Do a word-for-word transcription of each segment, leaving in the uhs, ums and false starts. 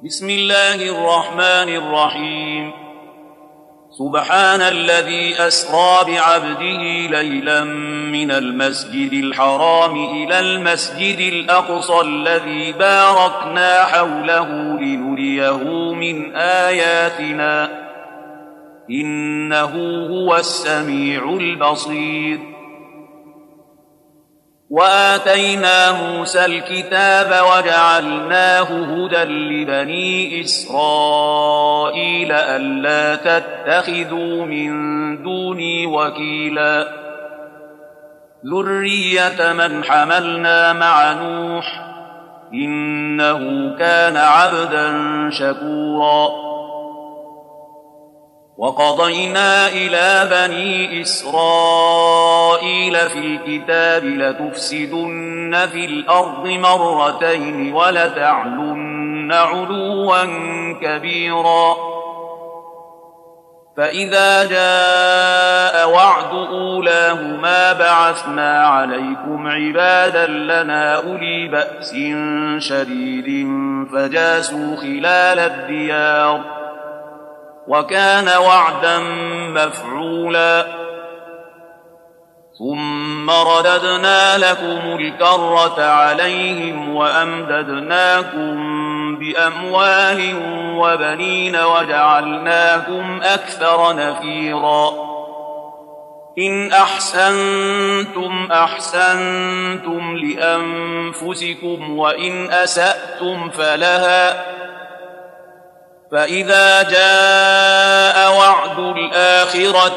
بسم الله الرحمن الرحيم. سبحان الذي أسرى بعبده ليلا من المسجد الحرام إلى المسجد الأقصى الذي باركنا حوله لنريه من آياتنا إنه هو السميع البصير. وآتينا موسى الكتاب وجعلناه هدى لبني إسرائيل ألا تتخذوا من دوني وكيلا ذرية من حملنا مع نوح إنه كان عبدا شكورا. وقضينا إلى بني إسرائيل في الكتاب لتفسدن في الأرض مرتين ولتعلن علوا كبيرا. فإذا جاء وعد أولاهما بعثنا عليكم عبادا لنا أولي بأس شديد فجاسوا خلال الديار وكان وعدا مفعولا. ثم رددنا لكم الكرة عليهم وأمددناكم بأموال وبنين وجعلناكم أكثر نفيرا. إن أحسنتم أحسنتم لأنفسكم وإن أسأتم فلها. فإذا جاء وعد الآخرة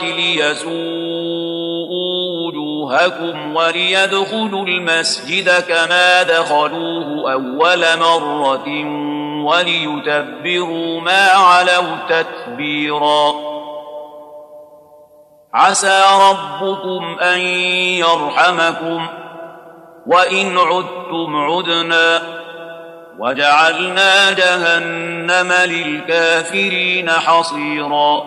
ليسوءوا وجوهكم وليدخلوا المسجد كما دخلوه أول مرة وليتبروا ما علوا تتبيرا. عسى ربكم أن يرحمكم وإن عدتم عدنا وجعلنا جهنم للكافرين حصيرا.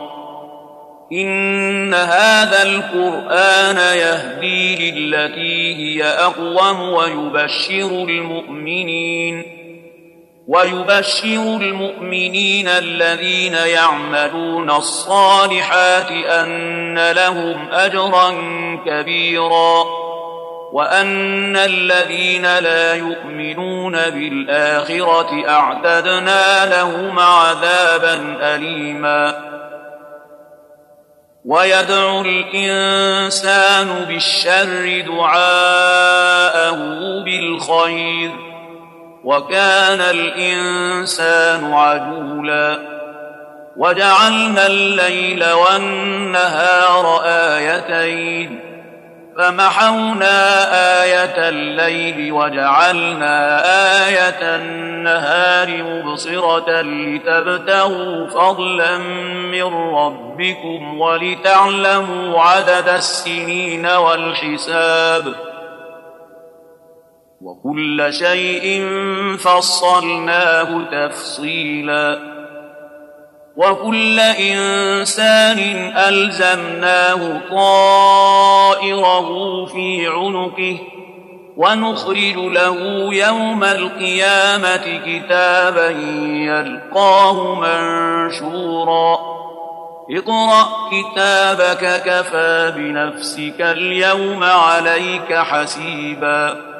إن هذا القرآن يهدي للتي هي أقوم ويبشر المؤمنين ويبشر المؤمنين الذين يعملون الصالحات أن لهم أجرا كبيرا وأن الذين لا يؤمنون بالآخرة أعتدنا لهم عذابا أليما. ويدعو الإنسان بالشر دعاءه بالخير وكان الإنسان عجولا. وجعلنا الليل والنهار آيتين فمحونا آية الليل وجعلنا آية النهار مبصرة لتبتغوا فضلا من ربكم ولتعلموا عدد السنين والحساب وكل شيء فصلناه تفصيلا. وكل إنسان ألزمناه طائره في عنقه ونخرج له يوم القيامة كتابا يلقاه منشورا. اقرأ كتابك كفى بنفسك اليوم عليك حسيبا.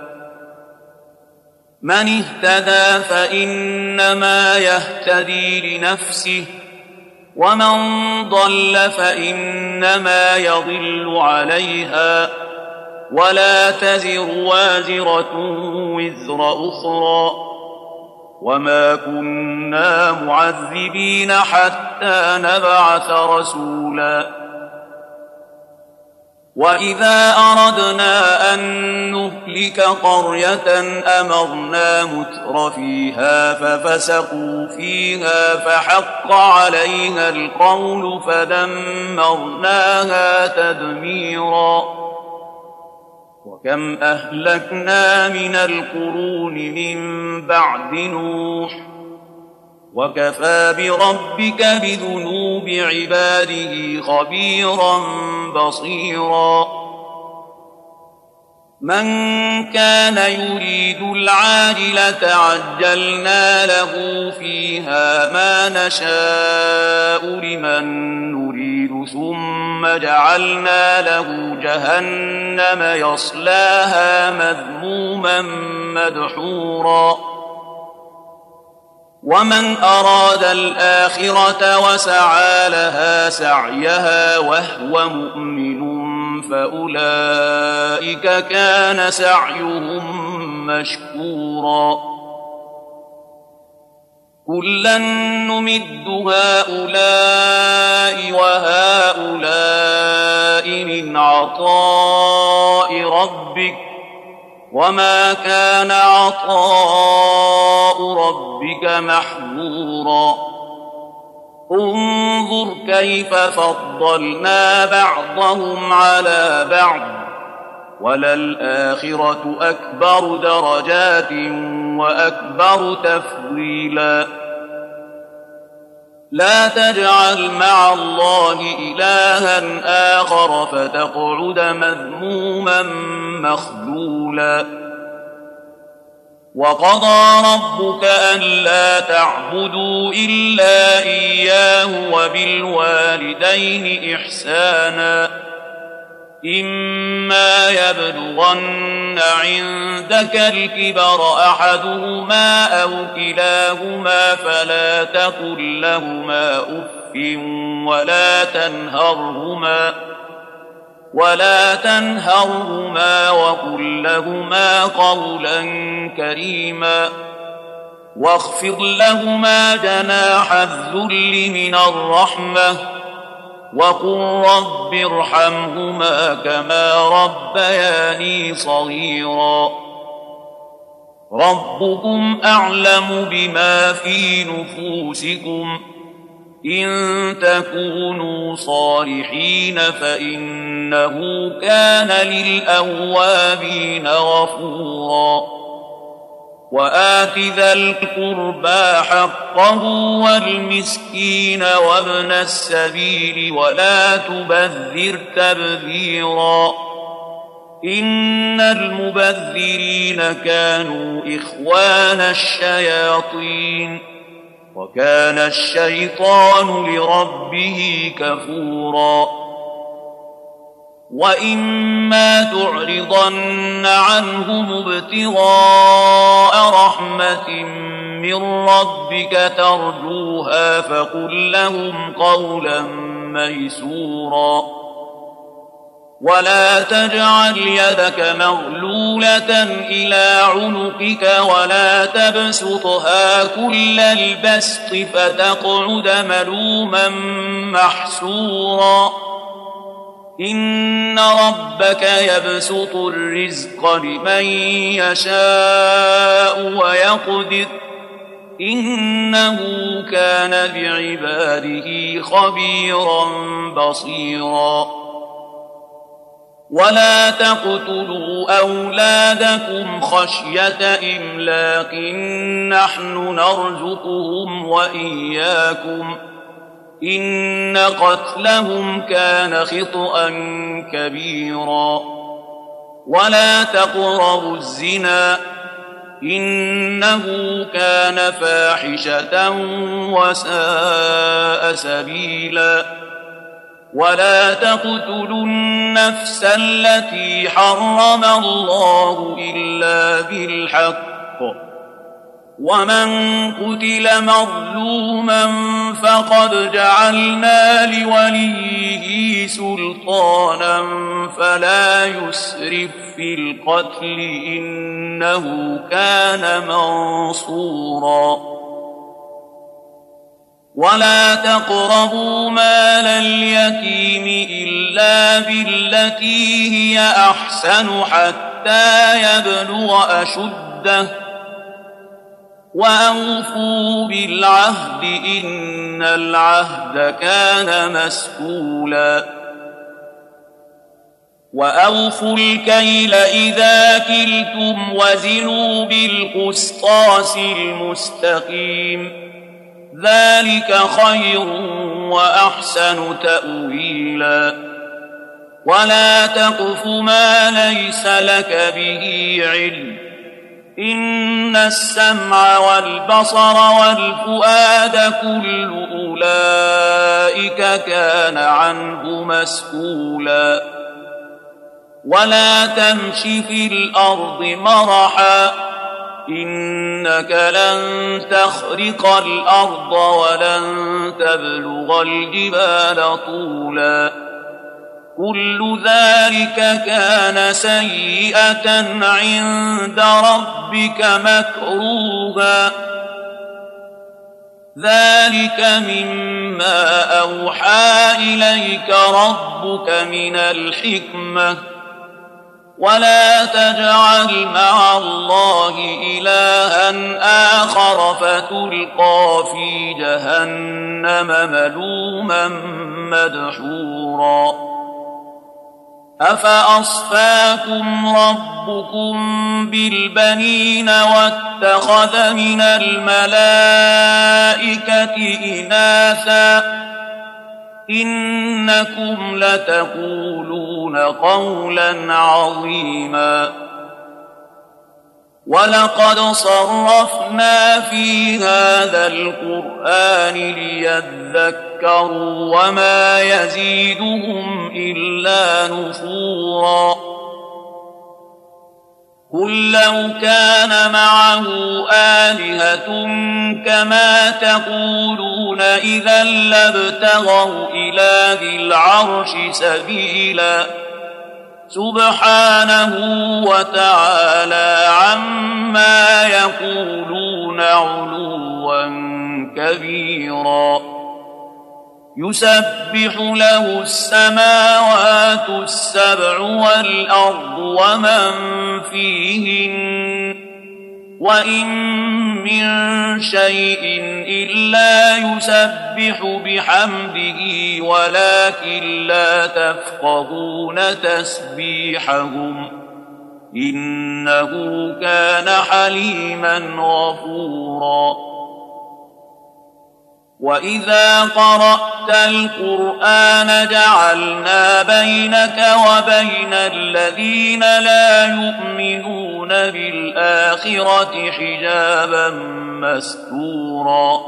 من اهتدى فإنما يهتدي لنفسه ومن ضل فإنما يضل عليها ولا تزر وازرة وزر أخرى وما كنا معذبين حتى نبعث رسولا. وإذا أردنا أن نهلك قرية أمرنا متر فيها ففسقوا فيها فحق عليها القول فدمرناها تدميرا. وكم أهلكنا من القرون من بعد نوح وكفى بربك بذنوب عباده خبيرا بصيرا. من كان يريد العاجلة عجلنا له فيها ما نشاء لمن نريد ثم جعلنا له جهنم يصلاها مذموما مدحورا ومن أراد الآخرة وسعى لها سعيها وهو مؤمن فأولئك كان سعيهم مشكورا كلا نمد هؤلاء وهؤلاء من عطاء ربك وما كان عطاء ربك محظورا انظر كيف فضلنا بعضهم على بعض وللآخرة أكبر درجات وأكبر تفضيلا لا تجعل مع الله إلها آخر فتقعد مذموما مخذولا وقضى ربك ألا تعبدوا إلا إياه وبالوالدين إحسانا إما يبلغن عندك الكبر أحدهما أو كلاهما فلا تقل لهما أف ولا تنهرهما ولا تنهرهما وقل لهما قولا كريما واخفض لهما جناح الذل من الرحمة وقل رب ارحمهما كما ربياني صغيرا ربكم أعلم بما في نفوسكم إن تكونوا صالحين فإنه كان للأوابين غفورا وآت ذا القربى حقه والمسكين وابن السبيل ولا تبذر تبذيرا إن المبذرين كانوا إخوان الشياطين وكان الشيطان لربه كفورا وإما تعرضن عنهم ابتغاء رحمة من ربك ترجوها فقل لهم قولا ميسورا ولا تجعل يدك مغلولة إلى عنقك ولا تبسطها كل البسط فتقعد ملوما محسورا إن ربك يبسط الرزق لمن يشاء ويقدر إنه كان بعباده خبيرا بصيرا ولا تقتلوا أولادكم خشية إملاق نحن نرزقهم وإياكم إن قتلهم كان خطأ كبيرا ولا تقربوا الزنا إنه كان فاحشة وساء سبيلا ولا تقتلوا النفس التي حرم الله إلا بالحق ومن قتل مظلوما فقد جعلنا لوليه سلطانا فلا يسرف في القتل إنه كان منصورا ولا تقربوا مال اليتيم إلا بالتي هي أحسن حتى يبلغ أشده وأوفوا بالعهد إن العهد كان مسؤولا وأوفوا الكيل إذا كلتم وزنوا بالقسطاس المستقيم ذلك خير وأحسن تأويلا ولا تقف ما ليس لك به علم إن السمع والبصر والفؤاد كل أولئك كان عنه مسؤولا ولا تمش في الأرض مرحا إنك لن تخرق الأرض ولن تبلغ الجبال طولا كل ذلك كان سيئة عند ربك مكروها ذلك مما أوحى إليك ربك من الحكمة ولا تجعل مع الله إلها آخر فتلقى في جهنم ملوما مدحورا أفأصفاكم ربكم بالبنين واتخذ من الملائكة إناثا إنكم لتقولون قولا عظيما ولقد صرفنا في هذا القرآن ليذكروا وما يزيدهم إلا نفورا قل لو كان معه آلهة كما تقولون إذا لابتغوا إلى ذي العرش سبيلا سبحانه وتعالى عما يقولون علوا كبيرا يسبح له السماوات السبع والأرض ومن فيهن وإن من شيء إلا يسبح بحمده ولكن لا تفقهون تسبيحهم إنه كان حليما غفورا وإذا قرأت القرآن جعلنا بينك وبين الذين لا يؤمنون بالآخرة حجابا مستورا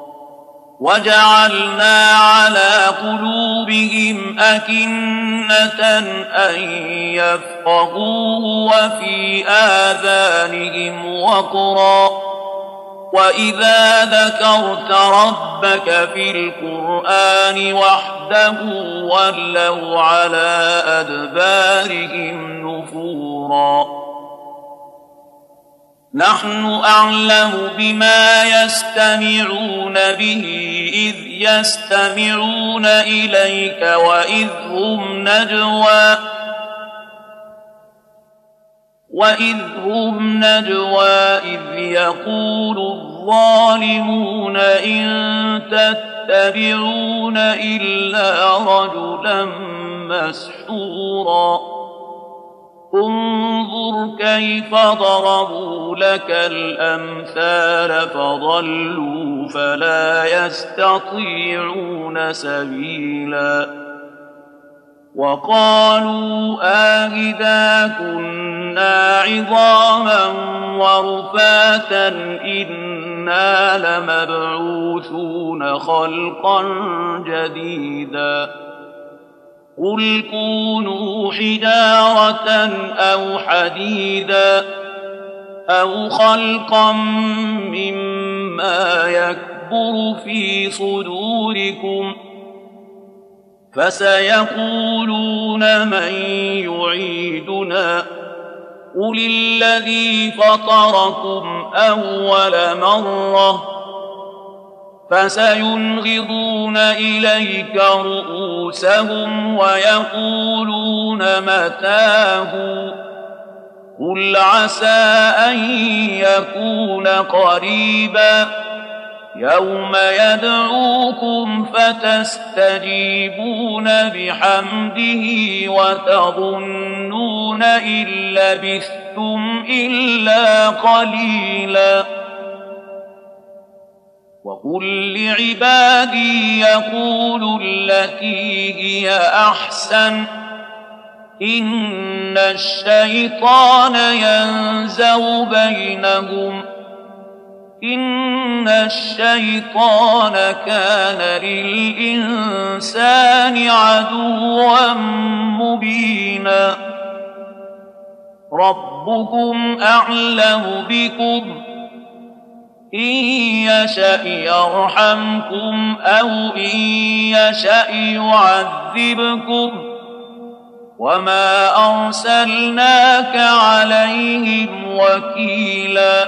وجعلنا على قلوبهم أكنة أن يفقهوه وفي آذانهم وقرا وإذا ذكرت ربك في القرآن وحده ولوا على أدبارهم نفورا نحن أعلم بما يستمعون به إذ يستمعون إليك وإذ هم نجوى وإذ هم نجوى إذ يقول الظالمون إن تتبعون إلا رجلا مسحورا انظر كيف ضربوا لك الأمثال فضلوا فلا يستطيعون سبيلا وقالوا آئذا كنا عظاما ورفاتا إنا لمبعوثون خلقا جديدا قل كونوا حجارة أو حديدا أو خلقا مما يكبر في صدوركم فسيقولون من يعيدنا قل الذي فطركم أول مرة فسينغضون إليك رؤوسهم ويقولون متاه قل عسى أن يكون قريبا يوم يدعوكم فتستجيبون بحمده وتظنون إن لبثتم إلا قليلا وقل لعبادي يقولوا التي هي أحسن إن الشيطان ينزغ بينهم إن الشيطان كان للإنسان عدوا مبينا ربكم أعلم بكم إن يشأ يرحمكم أو إن يشأ يعذبكم وما أرسلناك عليهم وكيلا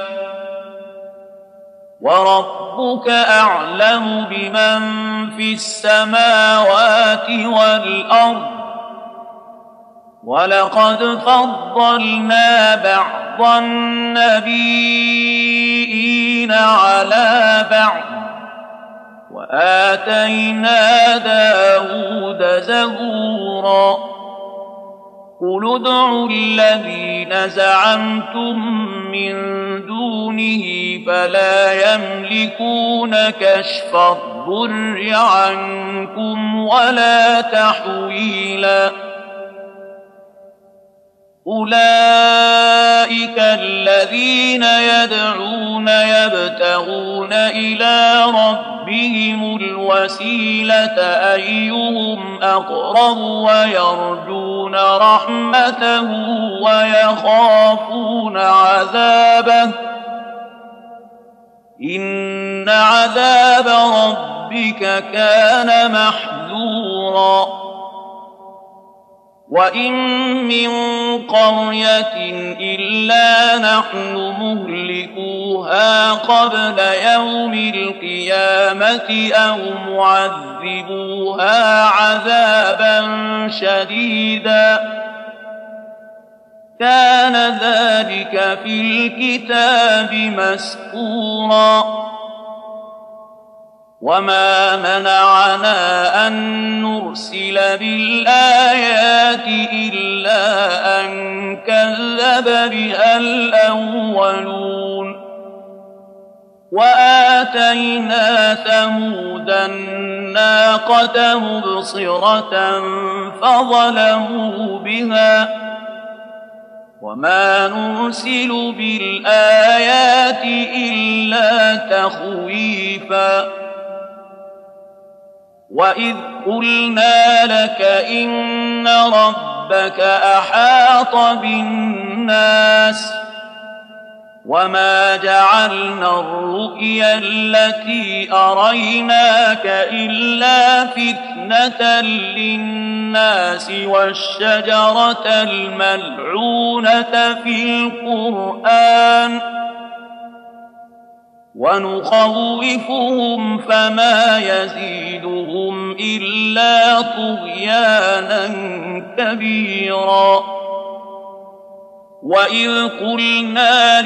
وربك أعلم بمن في السماوات والأرض ولقد فضلنا بعض النبيين على بعض وآتينا داود زبورا قل ادعوا الذين زعمتم من دونه فلا يملكون كشف الضر عنكم ولا تحويلا أولئك الذين يدعون يبتغون إلى ربهم الوسيلة أيهم أقرب ويرجون رحمته ويخافون عذابه إن عذاب ربك كان محذورا وإن من قرية إلا نحن مهلكوها قبل يوم القيامة أو معذبوها عذابا شديدا كان ذلك في الكتاب مسطورا وما منعنا أن نرسل بالآيات إلا أن كذب بها الأولون وآتينا ثمود الناقة مبصرة فظلموا بها وما نرسل بالآيات إلا تخويفا وإذ قلنا لك إن ربك أحاط بالناس وما جعلنا الرؤيا التي أريناك إلا فتنة للناس والشجرة الملعونة في القرآن ونخوفهم فما يزيدهم إلا طغيانا كبيرا وإذ قلنا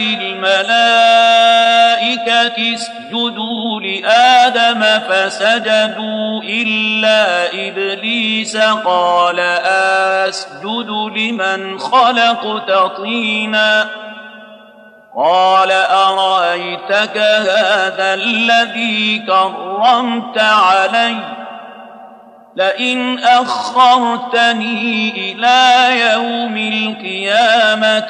للملائكة اسجدوا لآدم فسجدوا إلا إبليس قال أسجد لمن خلقت طينا قال أرأيتك هذا الذي كرمت علي لئن أخرتني إلى يوم القيامة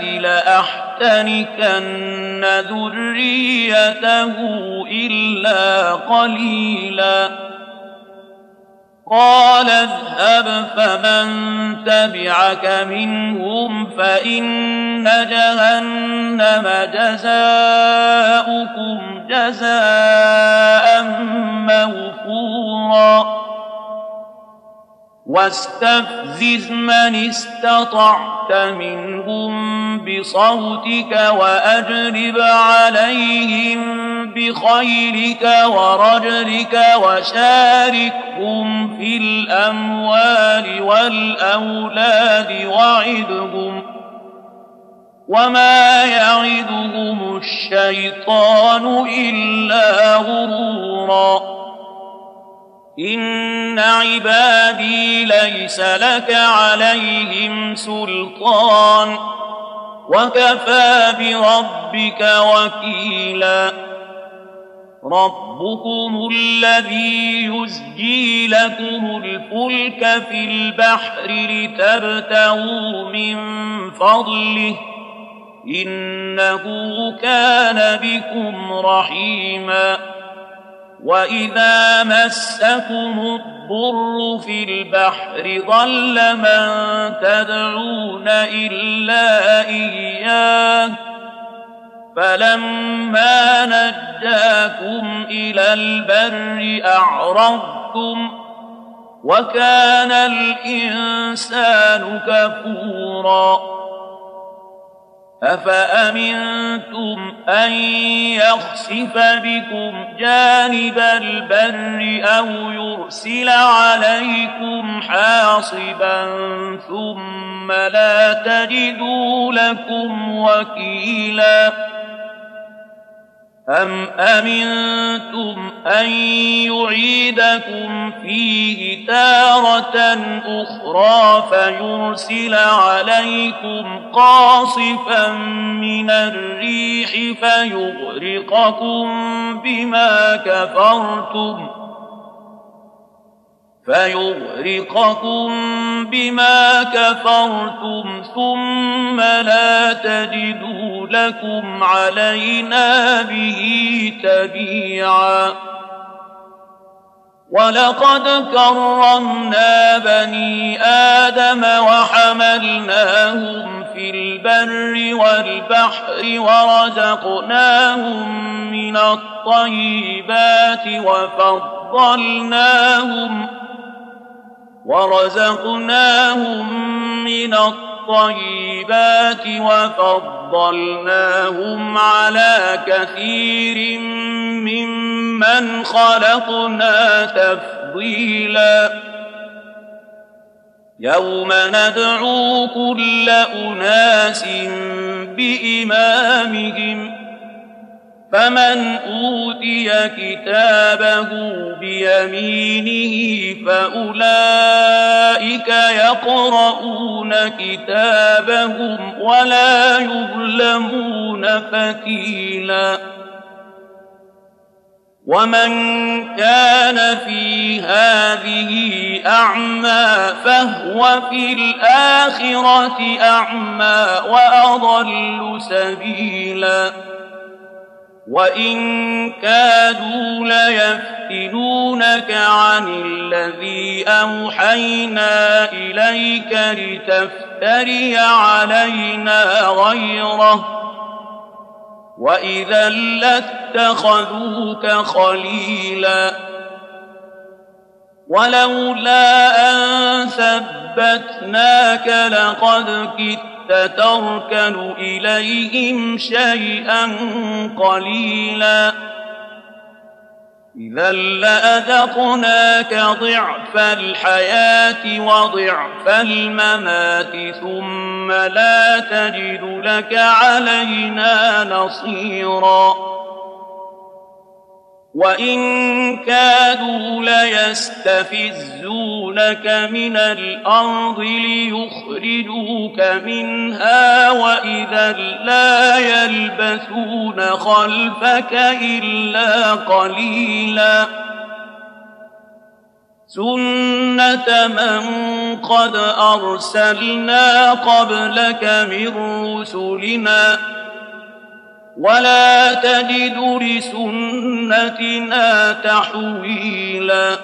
لأحتنكن ذريته إلا قليلا قال اذهب فمن تبعك منهم فإن جهنم جزاؤكم جزاء موفورا واستفزز من استطعت منهم بصوتك وأجلب عليهم بخيلك ورجلك وشاركهم في الأموال والأولاد وعدهم وما يعدهم الشيطان إلا غرورا إن عبادي ليس لك عليهم سلطان وكفى بربك وكيلا ربكم الذي يزجي لكم الفلك في البحر لتبتغوا من فضله إنه كان بكم رحيما وإذا مسكم الضر في البحر ضل من تدعون إلا إياه فلما نجاكم إلى البر أعرضتم وكان الإنسان كفورا أفأمنتم أن يخسف بكم جانب البر أو يرسل عليكم حاصبا ثم لا تجدوا لكم وكيلا أم أمنتم أن يعيدكم فيه تارة أخرى فيرسل عليكم قاصفا من الريح فيغرقكم بما كفرتم فيغرقكم بما كفرتم ثم لا تجدوا لكم علينا به تبيعا ولقد كرمنا بني آدم وحملناهم في البر والبحر ورزقناهم من الطيبات وفضلناهم ورزقناهم من الطيبات وفضلناهم على كثير ممن خلقنا تفضيلا يوم ندعو كل أناس بإمامهم فمن أوتي كتابه بيمينه فأولئك يقرؤون كتابهم ولا يظلمون فتيلا ومن كان في هذه أعمى فهو في الآخرة أعمى وأضل سبيلا وإن كادوا ليفتنونك عن الذي أوحينا إليك لتفتري علينا غيره وإذا لاتخذوك خليلا ولولا أن ثبتناك لقد كدت تركن إليهم شيئا قليلا إذا لأذقناك ضعف الحياة وضعف الممات ثم لا تجد لك علينا نصيرا وإن كادوا ليستفزونك من الأرض ليخرجوك منها وإذا لا يلبثون خلفك إلا قليلا سنة من قد أرسلنا قبلك من رسلنا ولا تجد لسنتنا تحويلا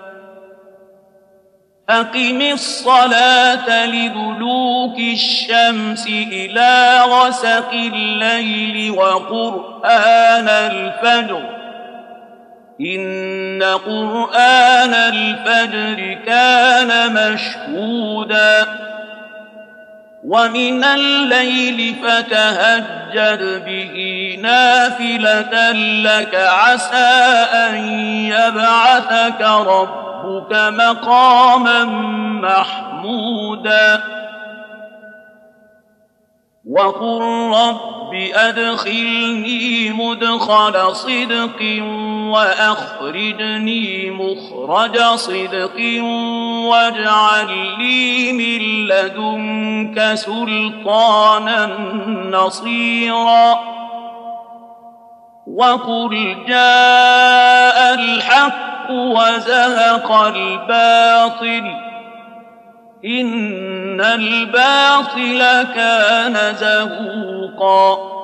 أقم الصلاة لدلوك الشمس إلى غسق الليل وقرآن الفجر إن قرآن الفجر كان مشهودا ومن الليل فتهجد به نافلة لك عسى أن يبعثك ربك مقاما محمودا وقل رب أدخلني مدخل صدق وأخرجني مخرج صدق واجعل لي من لدنك سلطانا نصيرا وقل جاء الحق وزهق الباطل إن الباطل كان زهوقا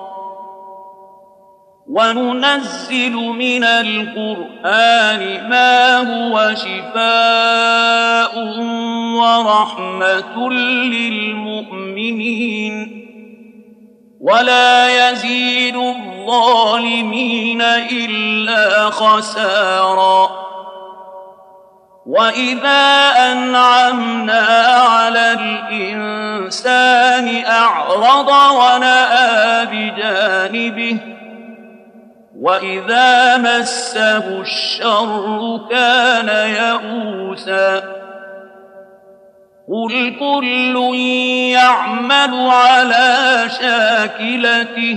وننزل من القرآن ما هو شفاء ورحمة للمؤمنين ولا يزيد الظالمين إلا خسارا وإذا أنعمنا على الإنسان أعرض ونأى بجانبه وإذا مسه الشر كان يئوسا قل كل يعمل على شاكلته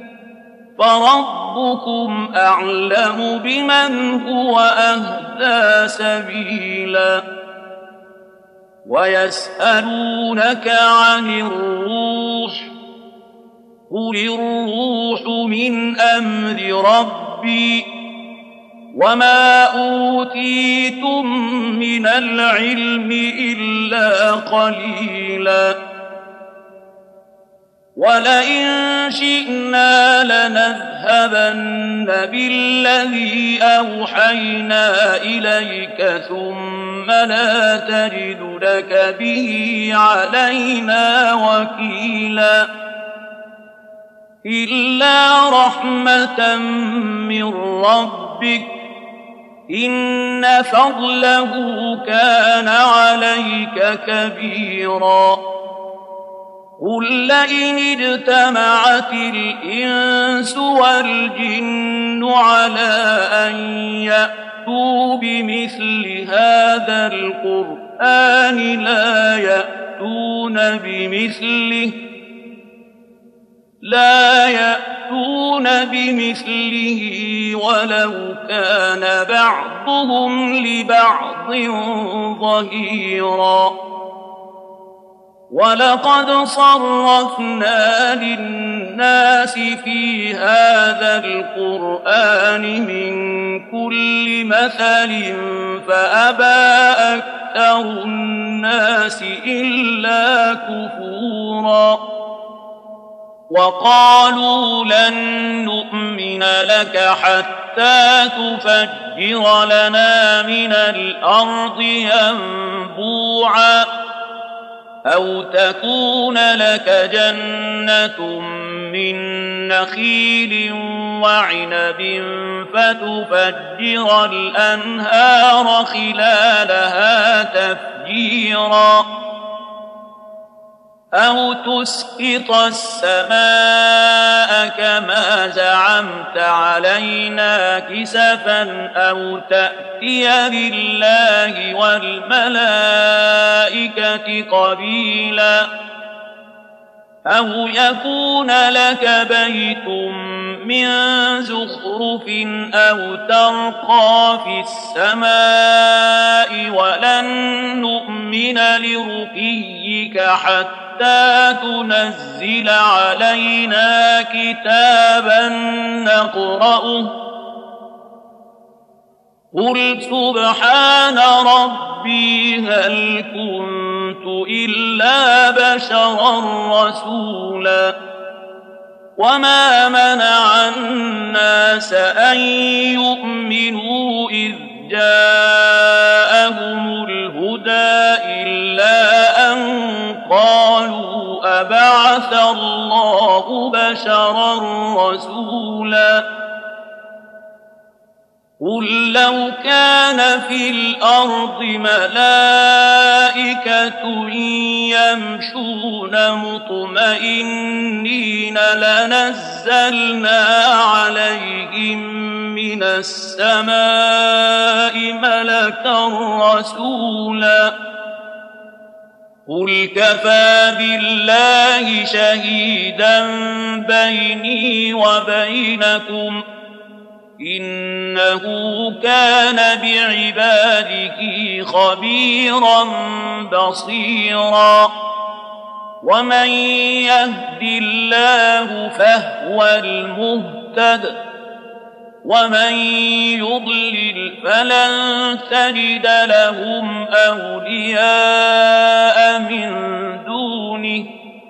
فربكم أعلم بمن هو أهدى سبيلا ويسألونك عن الروح قل الروح من أمر ربي وما أوتيتم من العلم إلا قليلا ولئن شئنا لنذهبن بالذي أوحينا إليك ثم لا تجد لك به علينا وكيلا إلا رحمة من ربك إن فضله كان عليك كبيرا قل لئن اجتمعت الإنس والجن على أن يأتوا بمثل هذا القرآن لا يأتون بمثله لا يأتون بمثله ولو كان بعضهم لبعض ظهيرا ولقد صرفنا للناس في هذا القرآن من كل مثل فأبى أكثر الناس إلا كفورا وقالوا لن نؤمن لك حتى تفجر لنا من الأرض ينبوعا أو تكون لك جنة من نخيل وعنب فتفجر الأنهار خلالها تفجيرا أو تسقط السماء كما زعمت علينا كسفا أو تأتي بالله والملائكة قبيلا أو يكون لك بيت من زخرف أو ترقى في السماء ولن نؤمن لرقيك حتى تنزل علينا كتابا نقرأه قل سبحان ربي هل كنت إلا بشرا رسولا وما منع الناس أن يؤمنوا إذ جاءهم الهدى إلا أن قالوا أبعث الله بشرا رسولا قل لو كان في الأرض ملائكة يمشون مطمئنين لنزلنا عليهم من السماء ملكا رسولا قل كفى بالله شهيدا بيني وبينكم إنه كان بعباده خبيرا بصيرا ومن يهد الله فهو المهتد ومن يضلل فلن تجد لهم أولياء من دونه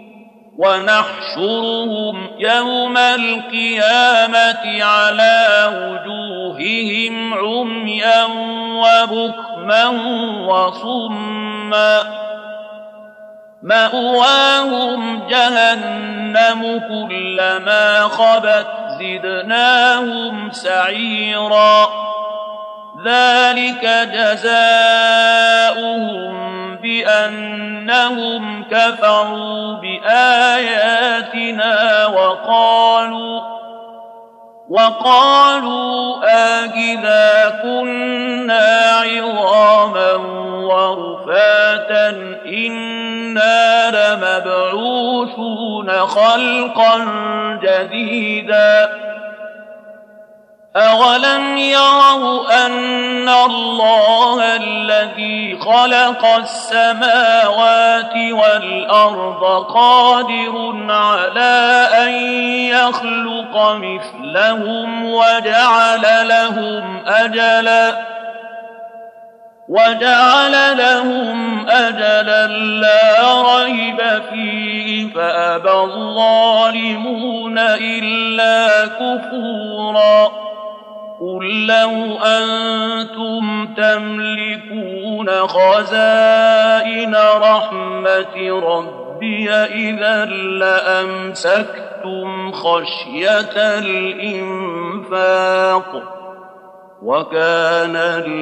ونحشرهم يوم القيامة على وجوههم عميا وبكما وصما مأواهم جهنم كلما خبت زدناهم سعيرا ذلك جزاؤهم بأنهم كفروا بآياتنا وقالوا وقالوا آئذا كنا عظاما ورفاتا إنا لمبعوثون خلقا جديدا أولم يروا أن الله الذي خلق السماوات والأرض قادر على أن يخلق مثلهم وجعل لهم أجلا وجعل لهم أجلا لا ريب فيه فأبى الظالمون إلا كفورا قل لو أنتم تملكون خزائن رحمة ربي إذا لأمسكتم خشية الإنفاق وكان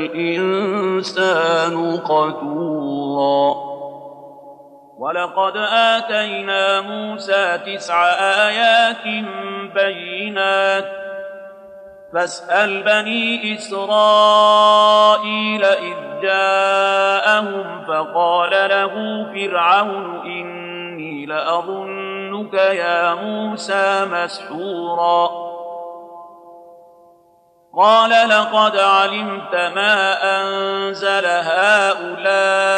الإنسان قتورا ولقد آتينا موسى تسع آيات بينات فاسأل بني إسرائيل إذ جاءهم فقال له فرعون إني لأظنك يا موسى مسحورا قال لقد علمت ما أنزل هؤلاء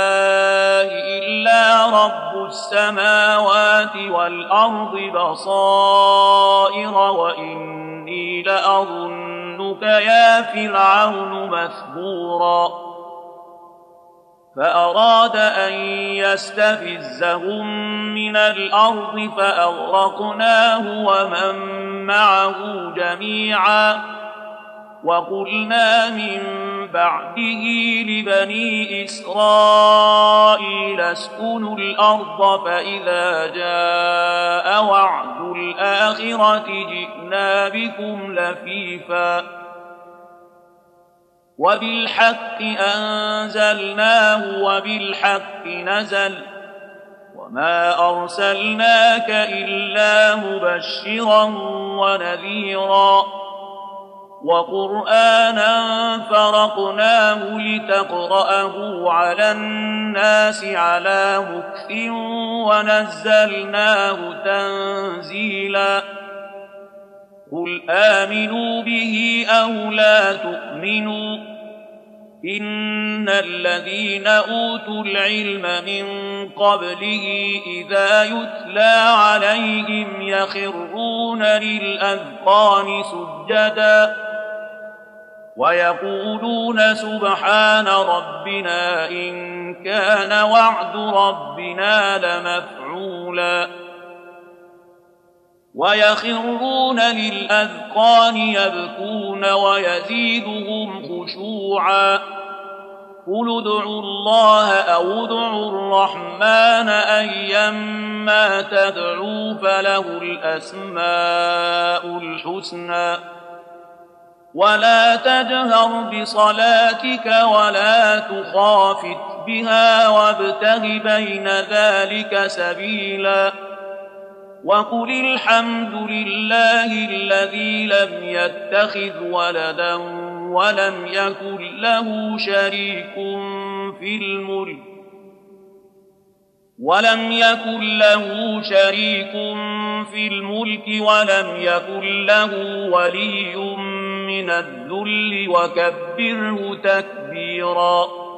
إلا رب السماوات والأرض بصائر وإني لأظنك يا فرعون مثبورا فأراد أن يستفزهم من الأرض فأغرقناه ومن معه جميعا وقلنا من بعده لبني إسرائيل اسكنوا الأرض فإذا جاء وعد الآخرة جئنا بكم لفيفا وبالحق أنزلناه وبالحق نزل وما أرسلناك إلا مبشرا ونذيرا وقرآنا فرقناه لتقرأه على الناس على مكث ونزلناه تنزيلا قل آمنوا به أو لا تؤمنوا إن الذين أوتوا العلم من قبله إذا يتلى عليهم يخرون للأذقان سجدا ويقولون سبحان ربنا إن كان وعد ربنا لمفعولا ويخرون للأذقان يبكون ويزيدهم خشوعا قل ادعوا الله أو ادعوا الرحمن أيما تدعوا فله الأسماء الحسنى ولا تجهر بصلاتك ولا تخافت بها وابتغ بين ذلك سبيلا وقل الحمد لله الذي لم يتخذ ولدا ولم يكن له شريك في الملك ولم يكن له شريك في الملك ولم يكن له ولي من الذل وكبره تكبيرا